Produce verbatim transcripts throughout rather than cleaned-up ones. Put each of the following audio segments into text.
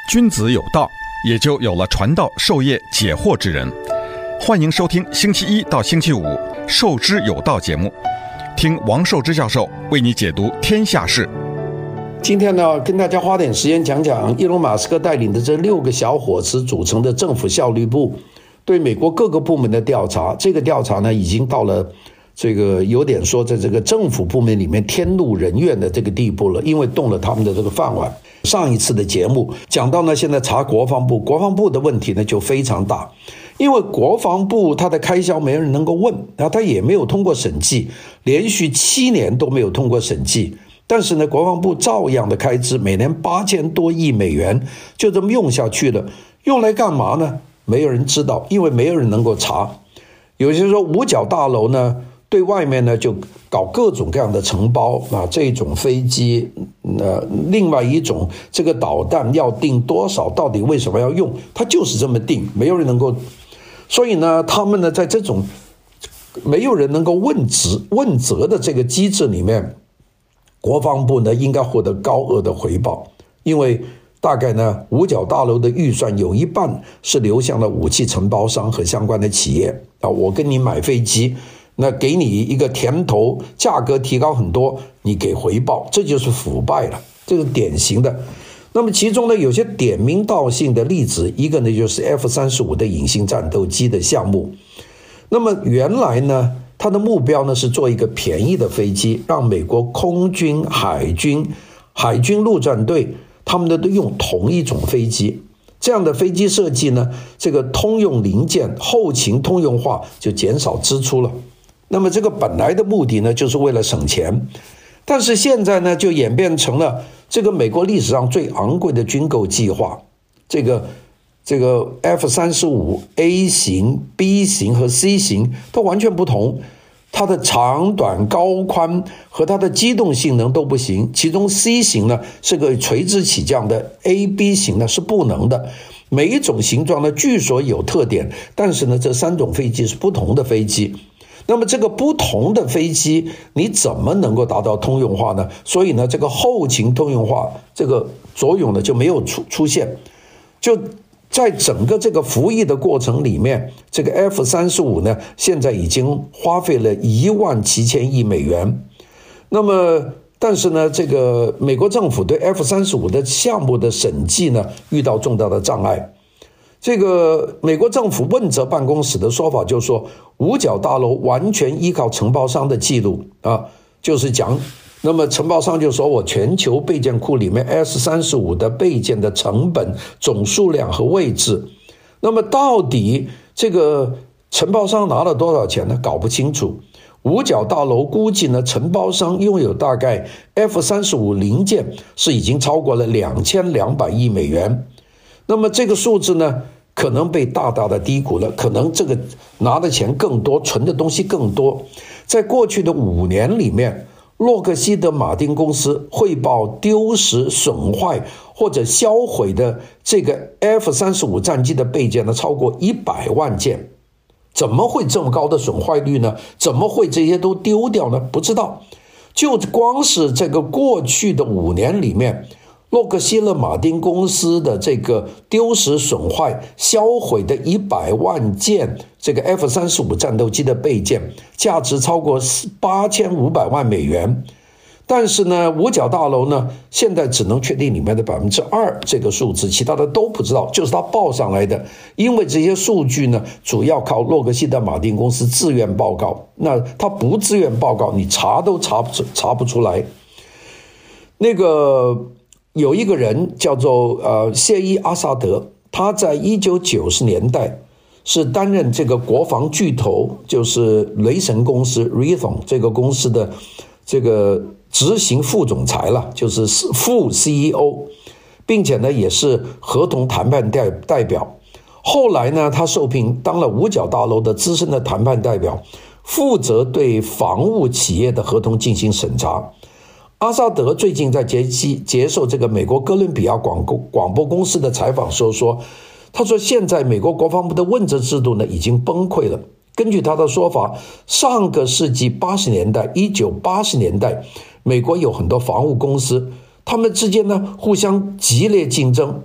君子有道，也就有了传道授业解惑之人。欢迎收听星期一到星期五《授之有道》节目，听王寿之教授为你解读天下事。 今天呢，跟大家花点时间讲讲伊隆马斯克带领的这六个小伙子组成的政府效率部对美国各个部门的调查。这个调查呢，已经到了这个有点说在这个政府部门里面天怒人怨的这个地步了，因为动了他们的这个饭碗。上一次的节目讲到呢，现在查国防部，国防部的问题呢就非常大，因为国防部它的开销没人能够问，然后它也没有通过审计，连续七年都没有通过审计，但是呢，国防部照样的开支，每年八千多亿美元就这么用下去了，用来干嘛呢？没有人知道，因为没有人能够查。有些说五角大楼呢，对外面呢就搞各种各样的承包啊，这种飞机，呃，另外一种这个导弹要定多少，到底为什么要用？它就是这么定，没有人能够。所以呢，他们呢在这种没有人能够问责问责的这个机制里面，国防部呢应该获得高额的回报，因为大概呢五角大楼的预算有一半是流向了武器承包商和相关的企业啊，我跟你买飞机。那给你一个甜头，价格提高很多，你给回报，这就是腐败了，这个典型的。那么其中呢，有些点名道姓的例子，一个呢就是 F 三十五 的隐形战斗机的项目。那么原来呢，它的目标呢是做一个便宜的飞机，让美国空军、海军、海军陆战队他们都用同一种飞机。这样的飞机设计呢，这个通用零件后勤通用化，就减少支出了。那么这个本来的目的呢，就是为了省钱，但是现在呢，就演变成了这个美国历史上最昂贵的军购计划。这个这个 F 三十五 A 型、B 型和 C 型都完全不同，它的长短高宽和它的机动性能都不行。其中 C 型呢是个垂直起降的， A、B 型呢是不能的。每一种形状呢据说有特点，但是呢这三种飞机是不同的飞机。那么这个不同的飞机你怎么能够达到通用化呢？所以呢这个后勤通用化这个作用呢就没有出出现。就在整个这个服役的过程里面，这个 F 三十五 呢现在已经花费了一万七千亿美元。那么但是呢这个美国政府对 F 三十五 的项目的审计呢遇到重大的障碍。这个美国政府问责办公室的说法就是说，五角大楼完全依靠承包商的记录啊，就是讲，那么承包商就说我全球备件库里面 F 三十五 的备件的成本、总数量和位置，那么到底这个承包商拿了多少钱呢？搞不清楚。五角大楼估计呢，承包商拥有大概 F 三十五 零件是已经超过了两千两百亿美元。那么这个数字呢，可能被大大的低估了，可能这个拿的钱更多，存的东西更多。在过去的五年里面，洛克希德马丁公司汇报丢失、损坏或者销毁的这个 F 三十五 战机的备件呢，超过一百万件。怎么会这么高的损坏率呢？怎么会这些都丢掉呢？不知道。就光是这个过去的五年里面，洛克希德马丁公司的这个丢失、损坏、销毁的一百万件这个 F 三十五 战斗机的备件，价值超过八千五百万美元。但是呢，五角大楼呢，现在只能确定里面的 百分之二 这个数字，其他的都不知道，就是他报上来的。因为这些数据呢，主要靠洛克希德马丁公司自愿报告，那他不自愿报告，你查都查不查不出来。那个有一个人叫做呃谢伊阿萨德，他在一九九十年代是担任这个国防巨头，就是雷神公司 Raytheon 这个公司的这个执行副总裁了，就是副 C E O， 并且呢也是合同谈判代代表。后来呢，他受聘当了五角大楼的资深的谈判代表，负责对防务企业的合同进行审查。阿萨德最近在接接受这个美国哥伦比亚广播广播公司的采访时候说，他说现在美国国防部的问责制度呢已经崩溃了。根据他的说法，上个世纪八十年代一九八十年代美国有很多防务公司，他们之间呢互相激烈竞争，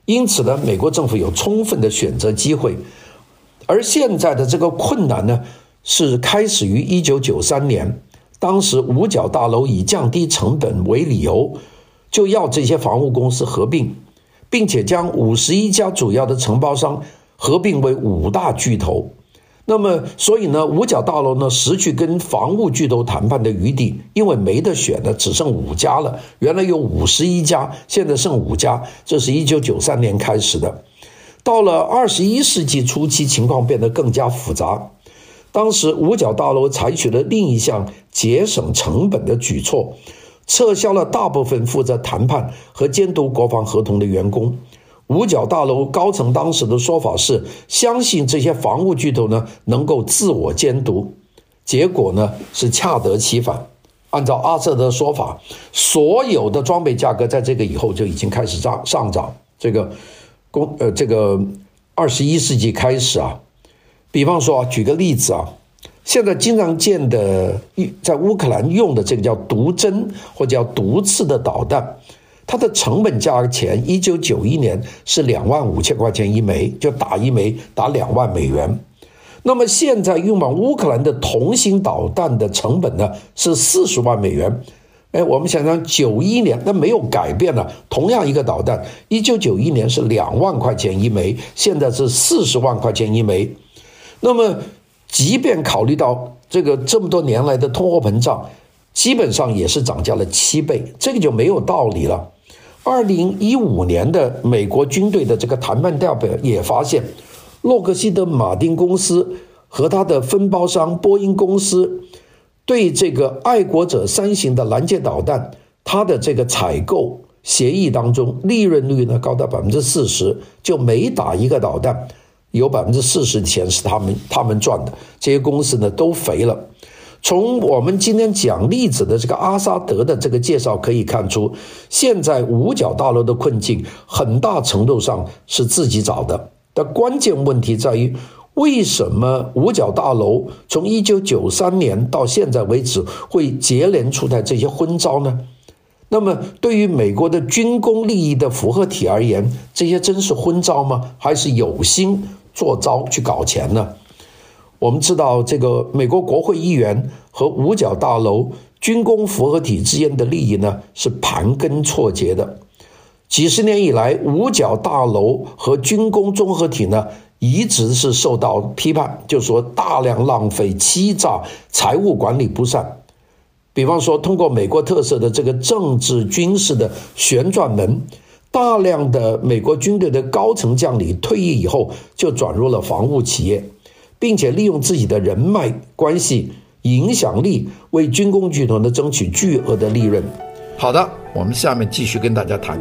因此呢，美国政府有充分的选择机会。而现在的这个困难呢，是开始于一九九三年，当时五角大楼以降低成本为理由，就要这些房屋公司合并，并且将五十一家主要的承包商合并为五大巨头。那么，所以呢，五角大楼呢失去跟房屋巨头谈判的余地，因为没得选的，只剩五家了。原来有五十一家，现在剩五家，这是一九九三年开始的。到了二十一世纪初期，情况变得更加复杂。当时五角大楼采取了另一项节省成本的举措，撤销了大部分负责谈判和监督国防合同的员工。五角大楼高层当时的说法是，相信这些房屋巨头呢能够自我监督，结果呢是恰得其反。按照阿瑟的说法，所有的装备价格在这个以后就已经开始上上涨。这个公呃这个二十一世纪开始啊，比方说啊，举个例子啊，现在经常见的在乌克兰用的这个叫毒针或叫毒刺的导弹，它的成本价钱一九九一年是两万五千块钱一枚，就打一枚打两万美元。那么现在用往乌克兰的同型导弹的成本呢是四十万美元。哎，我们想想九一年，那没有改变了，同样一个导弹，一九九一年是两万块钱一枚，现在是四十万块钱一枚。那么，即便考虑到这个这么多年来的通货膨胀，基本上也是涨价了七倍，这个就没有道理了。二零一五年的美国军队的这个谈判代表也发现，洛克希德马丁公司和他的分包商波音公司对这个爱国者三型的拦截导弹，它的这个采购协议当中，利润率呢高达百分之四十，就每打一个导弹，有百分之四十的钱是他们他们赚的，这些公司呢都肥了。从我们今天讲例子的这个阿萨德的这个介绍可以看出，现在五角大楼的困境很大程度上是自己找的。但关键问题在于，为什么五角大楼从一九九三年到现在为止会接连出台这些昏招呢？那么对于美国的军工利益的符合体而言，这些真是昏招吗？还是有心做招去搞钱呢？我们知道，这个美国国会议员和五角大楼军工复合体之间的利益呢是盘根错节的。几十年以来，五角大楼和军工综合体呢一直是受到批判，就说大量浪费、欺诈、财务管理不善。比方说，通过美国特色的这个政治军事的旋转门，大量的美国军队的高层将领退役以后就转入了防务企业，并且利用自己的人脉关系、影响力为军工巨头呢争取巨额的利润。好的，我们下面继续跟大家谈。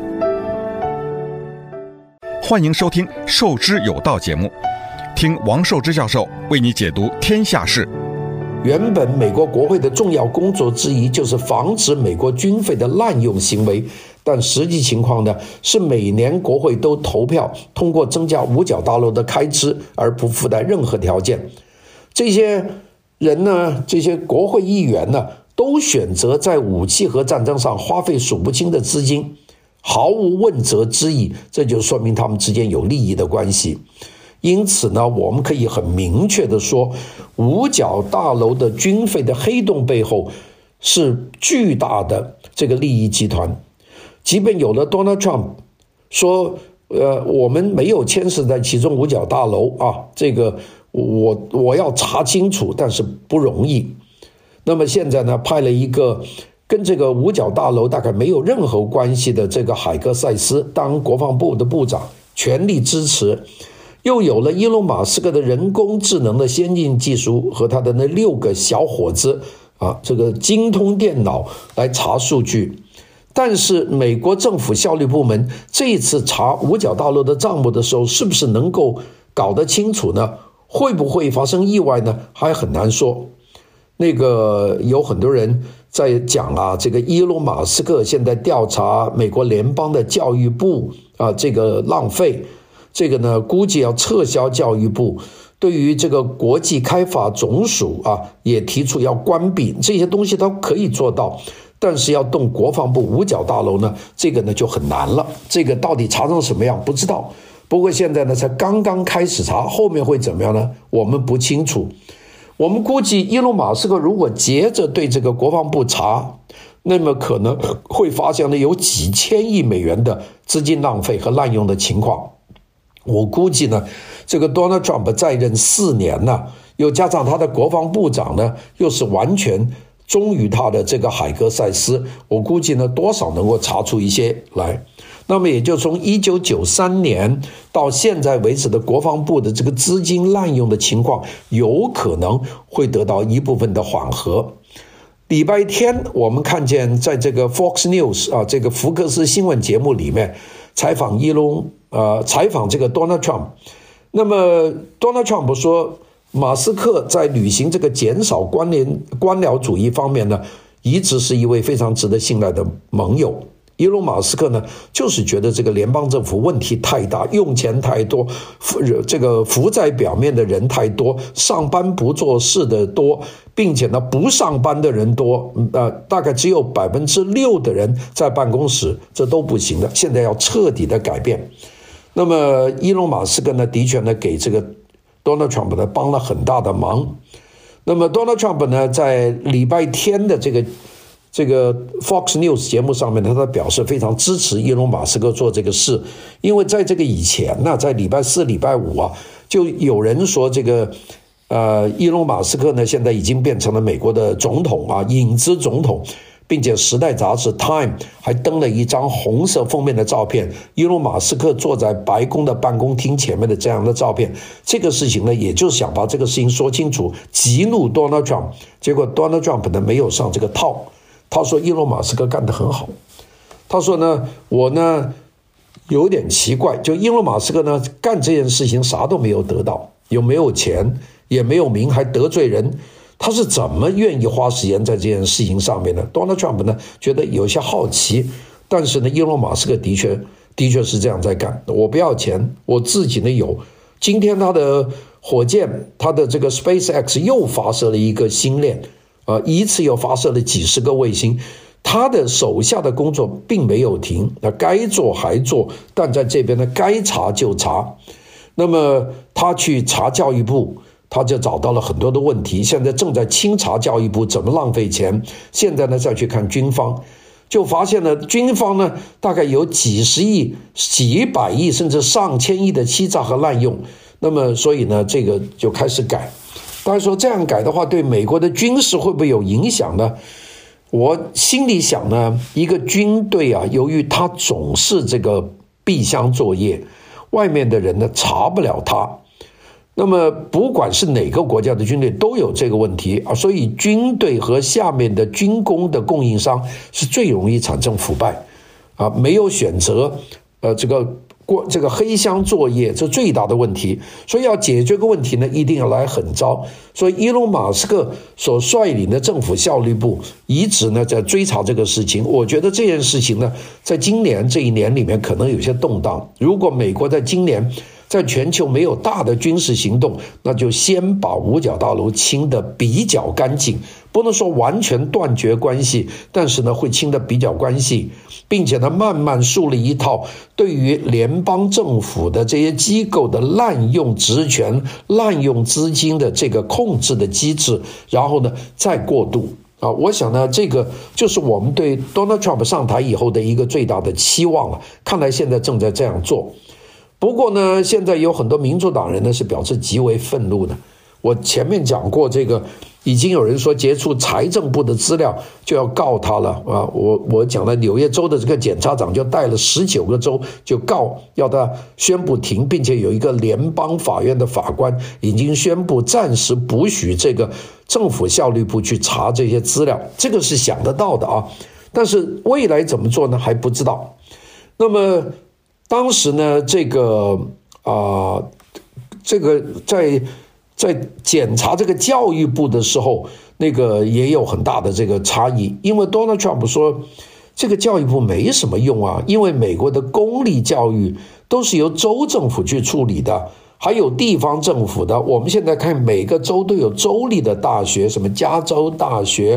欢迎收听《受之有道》节目，听王寿之教授为你解读天下事。 原本美国国会的重要工作之一就是防止美国军费的滥用行为，但实际情况呢是每年国会都投票通过增加五角大楼的开支，而不附带任何条件。这些人呢，这些国会议员呢，都选择在武器和战争上花费数不清的资金，毫无问责之意，这就说明他们之间有利益的关系。因此呢，我们可以很明确的说，五角大楼的军费的黑洞背后是巨大的这个利益集团。即便有了 Donald Trump 说，呃，我们没有牵涉在其中五角大楼啊，这个我我要查清楚，但是不容易。那么现在呢，派了一个跟这个五角大楼大概没有任何关系的这个海格塞斯当国防部的部长，全力支持。又有了伊隆马斯克的人工智能的先进技术和他的那六个小伙子啊，这个精通电脑来查数据。但是美国政府效率部门这一次查五角大楼的账目的时候，是不是能够搞得清楚呢？会不会发生意外呢？还很难说。那个有很多人在讲啊，这个伊隆马斯克现在调查美国联邦的教育部啊，这个浪费。这个呢，估计要撤销教育部，对于这个国际开发总署啊，也提出要关闭，这些东西都可以做到。 但是要动国防部五角大楼呢，这个呢就很难了。这个到底查成什么样不知道。不过现在呢才刚刚开始查，后面会怎么样呢？我们不清楚。我们估计伊隆马斯克如果接着对这个国防部查，那么可能会发现呢有几千亿美元的资金浪费和滥用的情况。我估计呢，这个 Donald Trump 在任四年呢，又加上他的国防部长呢，又是完全忠于他的这个海格塞斯，我估计呢，多少能够查出一些来。那么也就从一九九三年到现在为止的国防部的这个资金滥用的情况，有可能会得到一部分的缓和。礼拜天我们看见在这个 Fox News 啊，这个福克斯新闻节目里面采访伊隆呃采访这个 Donald Trump。那么 Donald Trump 说，马斯克在履行这个减少官联官僚主义方面呢，一直是一位非常值得信赖的盟友。伊隆马斯克呢，就是觉得这个联邦政府问题太大，用钱太多，这个浮在表面的人太多，上班不做事的多，并且呢不上班的人多，呃，大概只有百分之六的人在办公室，这都不行的。现在要彻底的改变。那么伊隆马斯克呢，的确呢给这个 Donald Trump 呢帮了很大的忙。那么 Donald Trump 呢，在礼拜天的这个。这个 Fox News 节目上面，他表示非常支持伊隆马斯克做这个事，因为在这个以前呢，在礼拜四、礼拜五啊，就有人说这个呃，伊隆马斯克呢现在已经变成了美国的总统啊，影子总统，并且《时代》杂志 Time 还登了一张红色封面的照片，伊隆马斯克坐在白宫的办公厅前面的这样的照片。这个事情呢，也就是想把这个事情说清楚，激怒 Donald Trump。结果 Donald Trump 呢没有上这个套。他说伊隆马斯克干得很好。他说呢，我呢有点奇怪，就伊隆马斯克呢干这件事情啥都没有得到，有没有钱，也没有名，还得罪人，他是怎么愿意花时间在这件事情上面呢？ Donald Trump 呢觉得有些好奇，但是呢伊隆马斯克的确的确是这样在干。我不要钱，我自己呢有。今天他的火箭，他的这个 SpaceX 又发射了一个星链，呃，一次又发射了几十个卫星，他的手下的工作并没有停，那该做还做，但在这边呢，该查就查。那么他去查教育部，他就找到了很多的问题，现在正在清查教育部怎么浪费钱。现在呢，再去看军方，就发现呢，军方呢大概有几十亿、几百亿甚至上千亿的欺诈和滥用。那么所以呢，这个就开始改。大家说这样改的话，对美国的军事会不会有影响呢？我心里想呢，一个军队啊，由于他总是这个闭箱作业，外面的人呢查不了他。那么不管是哪个国家的军队都有这个问题啊，所以军队和下面的军工的供应商是最容易产生腐败啊，没有选择，呃，这个。过这个黑箱作业，这最大的问题。所以要解决这个问题呢，一定要来狠招。所以伊隆马斯克所率领的政府效率部一直呢在追查这个事情。我觉得这件事情呢，在今年这一年里面可能有些动荡。如果美国在今年在全球没有大的军事行动，那就先把五角大楼清得比较干净，不能说完全断绝关系，但是呢会清得比较关系，并且呢慢慢树立一套对于联邦政府的这些机构的滥用职权、滥用资金的这个控制的机制，然后呢再过渡啊。我想呢，这个就是我们对 Donald Trump 上台以后的一个最大的期望了。看来现在正在这样做。不过呢，现在有很多民主党人呢是表示极为愤怒的。我前面讲过，这个已经有人说接触财政部的资料就要告他了啊！我我讲了纽约州的这个检察长就带了十九个州就告，要他宣布停，并且有一个联邦法院的法官已经宣布暂时不许这个政府效率部去查这些资料，这个是想得到的啊。但是未来怎么做呢？还不知道。那么当时呢，这个啊、呃，这个在在检查这个教育部的时候，那个也有很大的这个差异，因为 Donald Trump 说这个教育部没什么用啊，因为美国的公立教育都是由州政府去处理的，还有地方政府的。我们现在看每个州都有州立的大学，什么加州大学、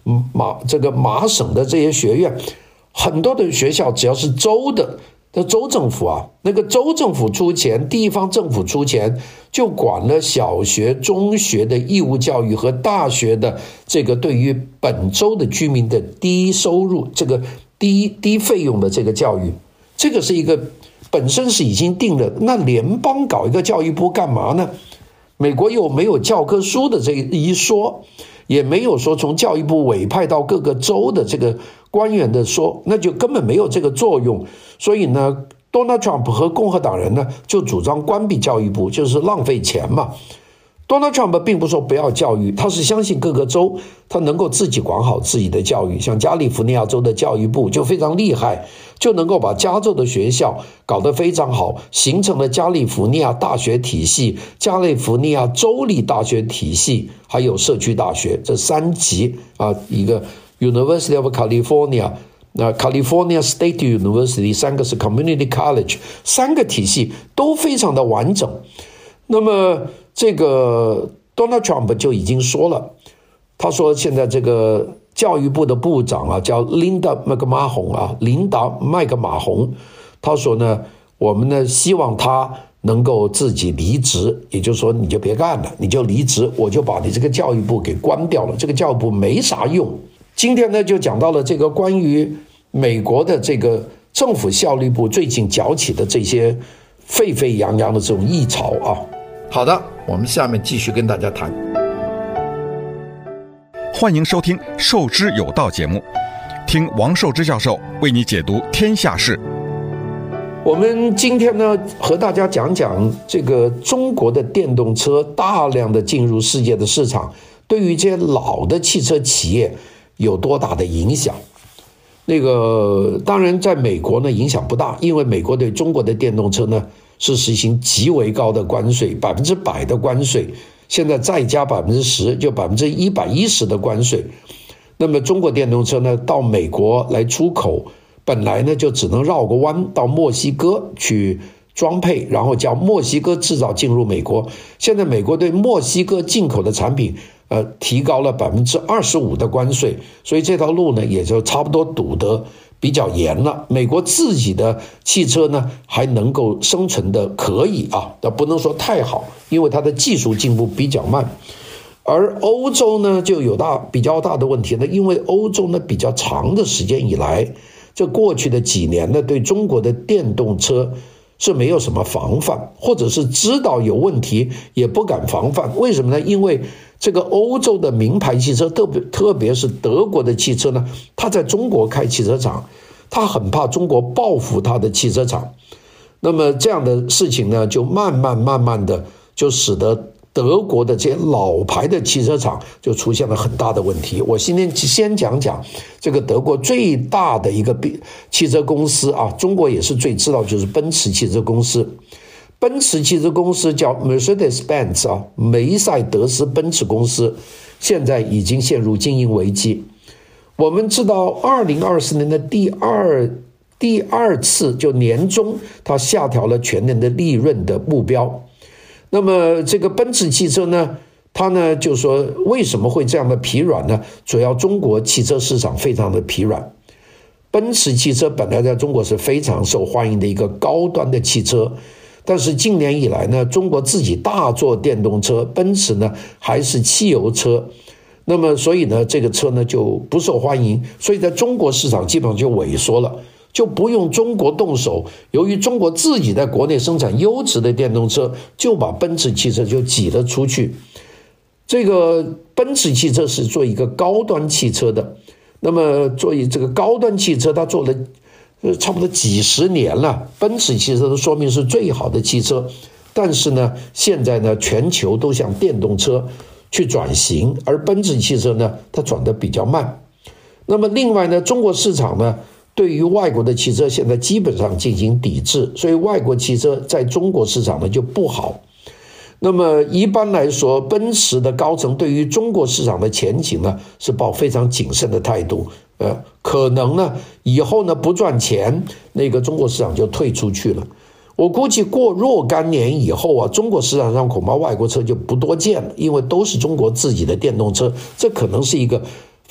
麻这个麻省的这些学院，很多的学校只要是州的。那州政府啊，那个州政府出钱，地方政府出钱，就管了小学、中学的义务教育和大学的这个对于本州的居民的低收入、这个低低费用的这个教育，这个是一个本身是已经定了。那联邦搞一个教育部干嘛呢？美国又没有教科书的这一说，也没有说从教育部委派到各个州的这个官员的说，那就根本没有这个作用。所以呢 Donald Trump 和共和党人呢就主张关闭教育部，就是浪费钱嘛。Donald Trump 并不说不要教育，他是相信各个州他能够自己管好自己的教育，像加利福尼亚州的教育部就非常厉害，就能够把加州的学校搞得非常好，形成了加利福尼亚大学体系、加利福尼亚州立大学体系，还有社区大学这三级啊，一个 University of California。那 California State University 三个是 Community College， 三个体系都非常的完整。那么这个 Donald Trump 就已经说了，他说现在这个教育部的部长啊叫 Linda 麦克马洪啊，琳达麦克马洪，他说呢，我们呢希望他能够自己离职，也就是说你就别干了，你就离职，我就把你这个教育部给关掉了，这个教育部没啥用。今天呢就讲到了这个关于美国的这个政府效率部最近搅起的这些沸沸扬扬的这种议潮啊。好的，我们下面继续跟大家谈。 欢迎收听授之有道节目，听王寿之教授为你解读天下事。 我们今天呢和大家讲讲这个中国的电动车大量的进入世界的市场，对于这些老的汽车企业有多大的影响。那个当然在美国呢影响不大，因为美国对中国的电动车呢是实行极为高的关税，百分之百的关税，现在再加百分之十，就百分之一百一十的关税。那么中国电动车呢到美国来出口，本来呢就只能绕个弯到墨西哥去装配，然后叫墨西哥制造进入美国。现在美国对墨西哥进口的产品呃，提高了百分之二十五的关税，所以这条路呢也就差不多堵得比较严了。美国自己的汽车呢还能够生存的可以啊，但不能说太好，因为它的技术进步比较慢。而欧洲呢就有大比较大的问题呢，因为欧洲呢比较长的时间以来，这过去的几年呢对中国的电动车是没有什么防范，或者是知道有问题也不敢防范。为什么呢？因为这个欧洲的名牌汽车，特别特别是德国的汽车呢，他在中国开汽车厂，他很怕中国报复他的汽车厂。那么这样的事情呢，就慢慢慢慢的就使得德国的这些老牌的汽车厂就出现了很大的问题。我今天先讲讲这个德国最大的一个汽车公司啊，中国也是最知道，就是奔驰汽车公司。奔驰汽车公司叫 Mercedes-Benz 啊，梅赛德斯奔驰公司，现在已经陷入经营危机。我们知道二零二四年的第二第二次就年终，它下调了全年的利润的目标。那么这个奔驰汽车呢，它呢就说为什么会这样的疲软呢？主要中国汽车市场非常的疲软。奔驰汽车本来在中国是非常受欢迎的一个高端的汽车，但是近年以来呢，中国自己大做电动车，奔驰呢还是汽油车，那么所以呢这个车呢就不受欢迎，所以在中国市场基本上就萎缩了，就不用中国动手。由于中国自己在国内生产优质的电动车，就把奔驰汽车就挤了出去。这个奔驰汽车是做一个高端汽车的，那么做这个高端汽车它做了差不多几十年了，奔驰汽车都说明是最好的汽车，但是呢现在呢全球都向电动车去转型，而奔驰汽车呢它转得比较慢。那么另外呢，中国市场呢对于外国的汽车现在基本上进行抵制，所以外国汽车在中国市场呢就不好。那么一般来说，奔驰的高层对于中国市场的前景呢是抱非常谨慎的态度，呃，可能呢以后呢不赚钱，那个中国市场就退出去了。我估计过若干年以后啊，中国市场上恐怕外国车就不多见了，因为都是中国自己的电动车，这可能是一个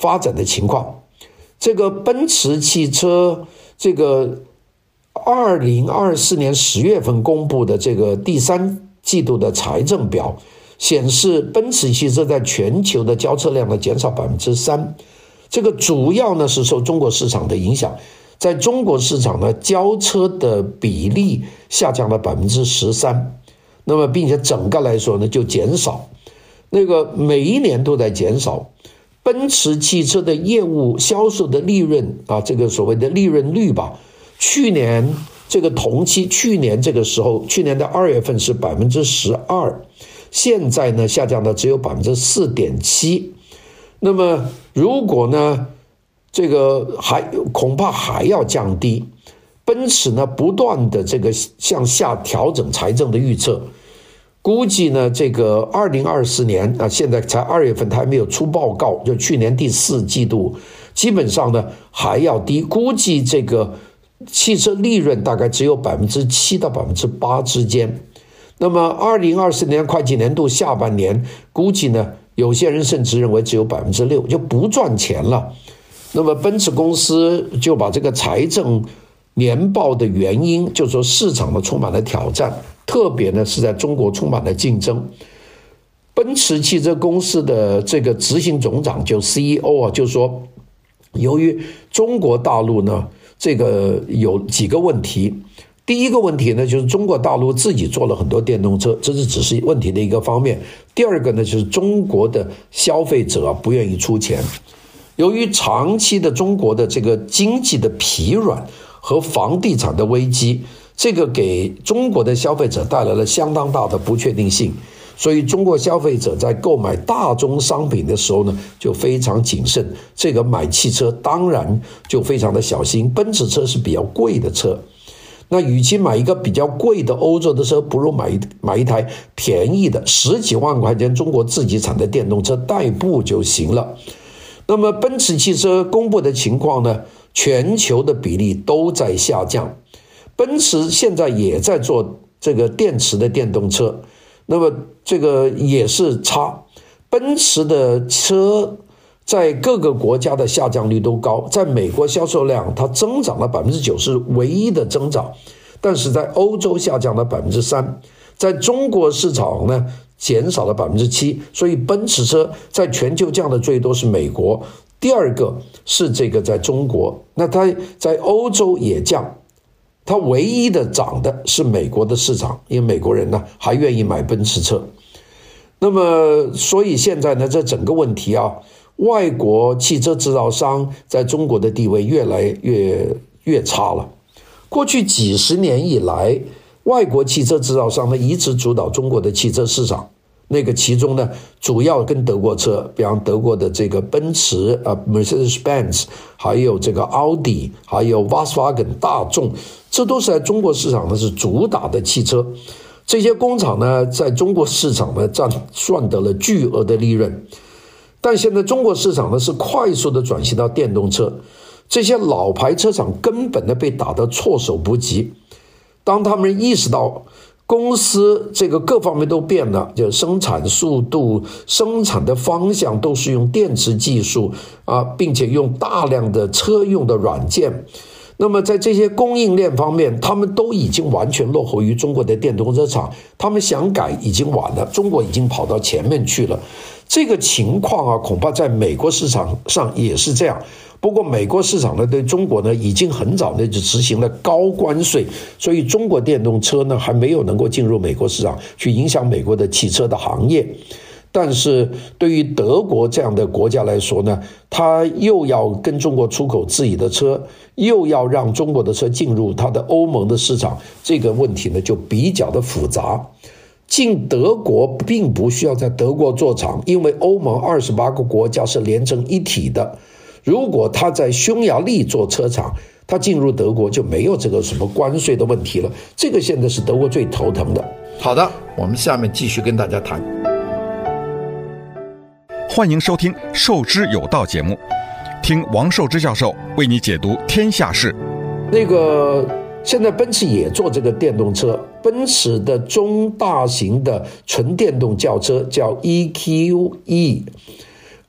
发展的情况。这个奔驰汽车这个二零二四年十月份公布的这个第三季度的财政表显示，奔驰汽车在全球的交车量呢减少百分之三，这个主要呢是受中国市场的影响，在中国市场呢交车的比例下降了百分之十三，那么并且整个来说呢就减少，那个每一年都在减少。奔驰汽车的业务销售的利润啊，这个所谓的利润率吧，去年这个同期，去年这个时候，去年的二月份是百分之十二，现在呢下降到只有百分之四点七。那么如果呢，这个还恐怕还要降低。奔驰呢不断的这个向下调整财政的预测。估计呢，这个二零二四年啊，现在才二月份，它还没有出报告，就去年第四季度，基本上呢还要低，估计这个汽车利润大概只有百分之七到百分之八之间。那么二零二四年会计年度下半年，估计呢，有些人甚至认为只有百分之六，就不赚钱了。那么奔驰公司就把这个财政年报的原因，就说市场呢充满了挑战。特别呢是在中国充满了竞争。奔驰汽车公司的这个执行总长就 C E O 啊，就说由于中国大陆呢这个有几个问题。第一个问题呢就是中国大陆自己做了很多电动车，这是只是问题的一个方面。第二个呢就是中国的消费者不愿意出钱。由于长期的中国的这个经济的疲软和房地产的危机，这个给中国的消费者带来了相当大的不确定性，所以中国消费者在购买大宗商品的时候呢就非常谨慎，这个买汽车当然就非常的小心。奔驰车是比较贵的车，那与其买一个比较贵的欧洲的车，不如买一买一台便宜的十几万块钱中国自己产的电动车代步就行了。那么奔驰汽车公布的情况呢，全球的比例都在下降。奔驰现在也在做这个电池的电动车，那么这个也是差。奔驰的车在各个国家的下降率都高，在美国销售量它增长了百分之九，是唯一的增长，但是在欧洲下降了百分之三，在中国市场呢减少了百分之七，所以奔驰车在全球降的最多是美国，第二个是这个在中国，那它在欧洲也降。它唯一的涨的是美国的市场，因为美国人呢还愿意买奔驰车。那么所以现在呢这整个问题啊，外国汽车制造商在中国的地位越来越越差了。过去几十年以来，外国汽车制造商呢一直主导中国的汽车市场，那个其中呢主要跟德国车，比方德国的这个奔驰啊 Mercedes-Benz， 还有这个奥迪，还有 Volkswagen 大众，这都是在中国市场呢是主打的汽车。这些工厂呢在中国市场呢占赚得了巨额的利润。但现在中国市场呢是快速的转型到电动车，这些老牌车厂根本的被打得措手不及。当他们意识到公司这个各方面都变了，就生产速度、生产的方向都是用电池技术啊，并且用大量的车用的软件。那么在这些供应链方面，他们都已经完全落后于中国的电动车厂，他们想改已经晚了，中国已经跑到前面去了。这个情况啊，恐怕在美国市场上也是这样。不过美国市场呢对中国呢已经很早呢就执行了高关税，所以中国电动车呢还没有能够进入美国市场去影响美国的汽车的行业。但是对于德国这样的国家来说呢，它又要跟中国出口自己的车，又要让中国的车进入它的欧盟的市场，这个问题呢就比较的复杂。进德国并不需要在德国做厂，因为欧盟二十八个国家是连成一体的。如果他在匈牙利做车厂，他进入德国就没有这个什么关税的问题了。这个现在是德国最头疼的。好的，我们下面继续跟大家谈。 欢迎收听《受之有道》节目，听王寿之教授为你解读天下事。 那个现在奔驰也做这个电动车，奔驰的中大型的纯电动轿车叫 E Q E。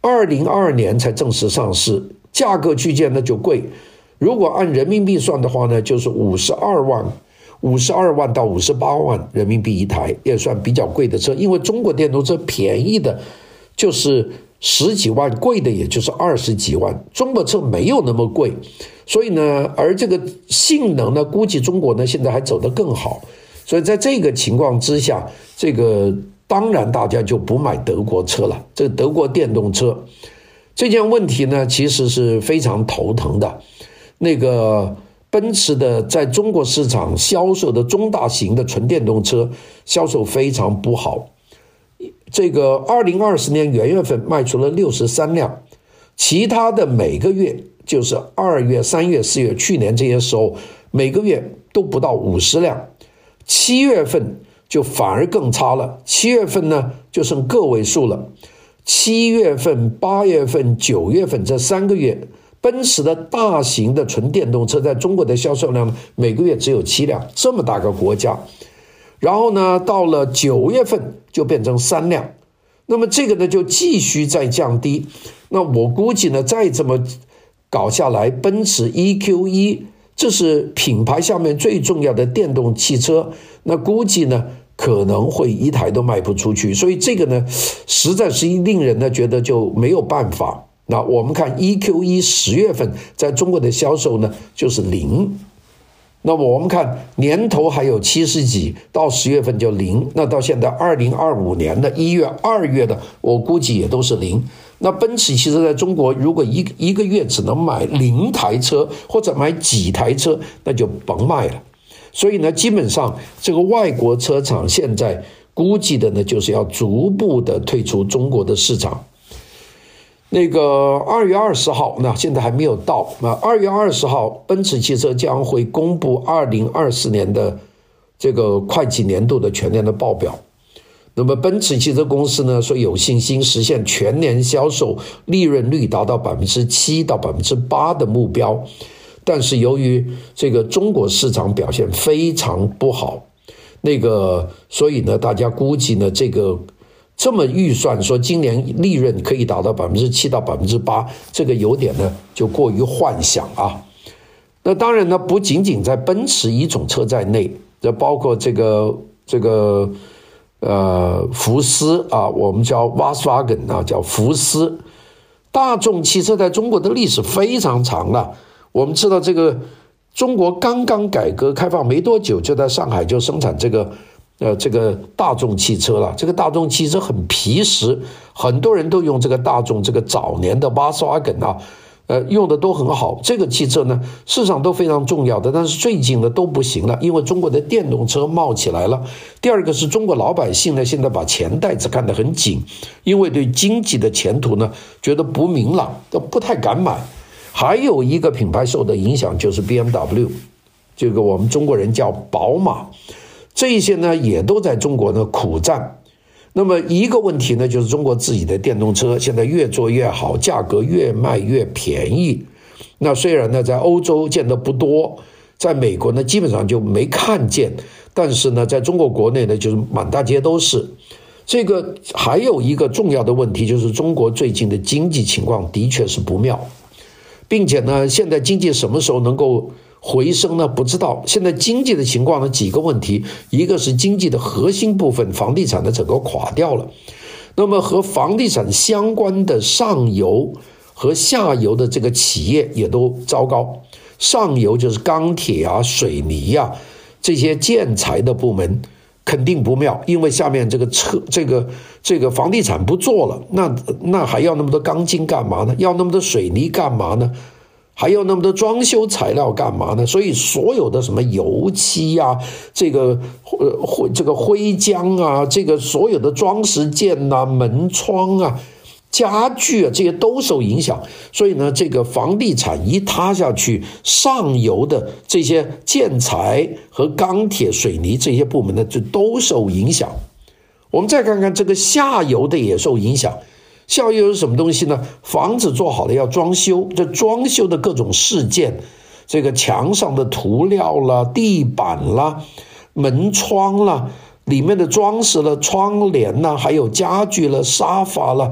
二零二二年才正式上市，价格区间呢就贵。如果按人民币算的话呢，就是五十二万，五十二万到五十八万人民币一台，也算比较贵的车。因为中国电动车便宜的就是十几万，贵的也就是二十几万。中国车没有那么贵，所以呢，而这个性能呢，估计中国呢现在还走得更好。所以在这个情况之下，这个当然大家就不买德国车了。这个德国电动车这件问题呢，其实是非常头疼的。那个奔驰的在中国市场销售的中大型的纯电动车销售非常不好。这个二零二零年元月份卖出了六十三辆，其他的每个月就是二月、三月、四月，去年这些时候每个月都不到五十辆。七月份就反而更差了，七月份呢就剩个位数了。七月份、八月份、九月份这三个月，奔驰的大型的纯电动车在中国的销售量每个月只有七辆，这么大个国家。然后呢，到了九月份就变成三辆，那么这个呢就继续再降低。那我估计呢，再这么搞下来，奔驰 E Q 一 这是品牌下面最重要的电动汽车，那估计呢可能会一台都卖不出去。所以这个呢，实在是令人呢觉得就没有办法。那我们看 E Q 一 十月份在中国的销售呢就是零。那么我们看年头还有七十几，到十月份就零，那到现在二零二五年的一月、二月的，我估计也都是零。那奔驰其实在中国，如果一一个月只能买零台车或者买几台车，那就甭卖了。所以呢，基本上这个外国车厂现在估计的呢，就是要逐步的退出中国的市场。那个二月二十号，那现在还没有到。那二月二十号，奔驰汽车将会公布二零二四年的这个会计年度的全年的报表。那么奔驰汽车公司呢说有信心实现全年销售利润率达到 百分之七 到 百分之八 的目标，但是由于这个中国市场表现非常不好，那个所以呢大家估计呢这个这么预算说今年利润可以达到 百分之七 到 百分之八， 这个有点呢就过于幻想啊。那当然呢不仅仅在奔驰一种车在内，这包括这个这个呃福斯啊，我们叫 Volkswagen 啊，叫福斯。大众汽车在中国的历史非常长了，我们知道这个中国刚刚改革开放没多久，就在上海就生产这个呃，这个大众汽车了。这个大众汽车很皮实，很多人都用这个大众这个早年的 Volkswagen 啊，呃，用的都很好。这个汽车呢，市场都非常重要的，但是最近呢都不行了，因为中国的电动车冒起来了。第二个是中国老百姓呢，现在把钱袋子看得很紧，因为对经济的前途呢觉得不明朗，都不太敢买。还有一个品牌受的影响就是 B M W， 这个我们中国人叫宝马。这些呢也都在中国呢苦战。那么一个问题呢，就是中国自己的电动车现在越做越好，价格越卖越便宜。那虽然呢在欧洲见得不多，在美国呢基本上就没看见，但是呢在中国国内呢就是满大街都是。这个还有一个重要的问题，就是中国最近的经济情况的确是不妙，并且呢现在经济什么时候能够回升呢？不知道。现在经济的情况呢，几个问题，一个是经济的核心部分，房地产的整个垮掉了。那么和房地产相关的上游和下游的这个企业也都糟糕。上游就是钢铁啊、水泥啊这些建材的部门肯定不妙，因为下面这个车这个这个房地产不做了，那那还要那么多钢筋干嘛呢？要那么多水泥干嘛呢？还有那么多装修材料干嘛呢？所以所有的什么油漆啊，这个呃这个灰浆啊，这个所有的装饰件啊、门窗啊、家具啊，这些都受影响。所以呢，这个房地产一塌下去，上游的这些建材和钢铁、水泥这些部门呢，就都受影响。我们再看看这个下游的也受影响。下游是什么东西呢？房子做好了要装修，这装修的各种饰件，这个墙上的涂料啦、地板啦、门窗啦、里面的装饰了、窗帘啦，还有家具了、沙发了，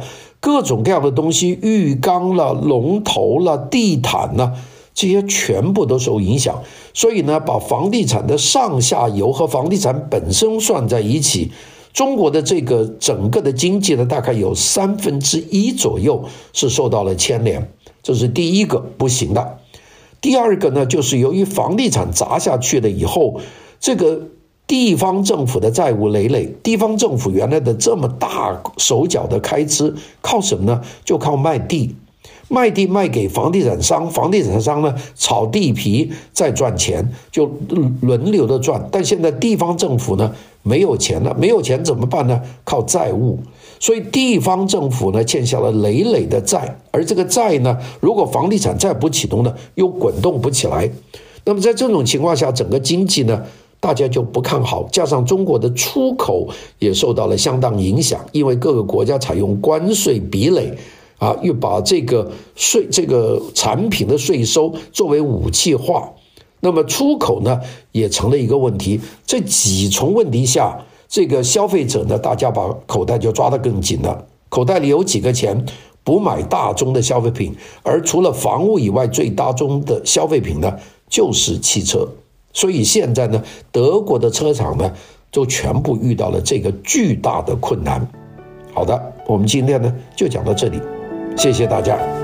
各种各样的东西，浴缸了、龙头了、地毯了，这些全部都受影响。所以呢，把房地产的上下游和房地产本身算在一起，中国的这个整个的经济呢，大概有三分之一左右是受到了牵连，这是第一个不行的。第二个呢，就是由于房地产砸下去了以后，这个地方政府的债务累累，地方政府原来的这么大手脚的开支，靠什么呢？就靠卖地。卖地卖给房地产商，房地产商呢炒地皮再赚钱，就轮流的赚。但现在地方政府呢没有钱了，没有钱怎么办呢？靠债务。所以地方政府呢欠下了累累的债，而这个债呢，如果房地产再不启动呢，又滚动不起来。那么在这种情况下，整个经济呢，大家就不看好，加上中国的出口也受到了相当影响，因为各个国家采用关税壁垒。啊，又把这个税、这个产品的税收作为武器化，那么出口呢也成了一个问题。这几重问题下，这个消费者呢，大家把口袋就抓得更紧了。口袋里有几个钱，不买大宗的消费品，而除了房屋以外，最大宗的消费品呢就是汽车。所以现在呢，德国的车厂呢，就全部遇到了这个巨大的困难。好的，我们今天呢就讲到这里。谢谢大家。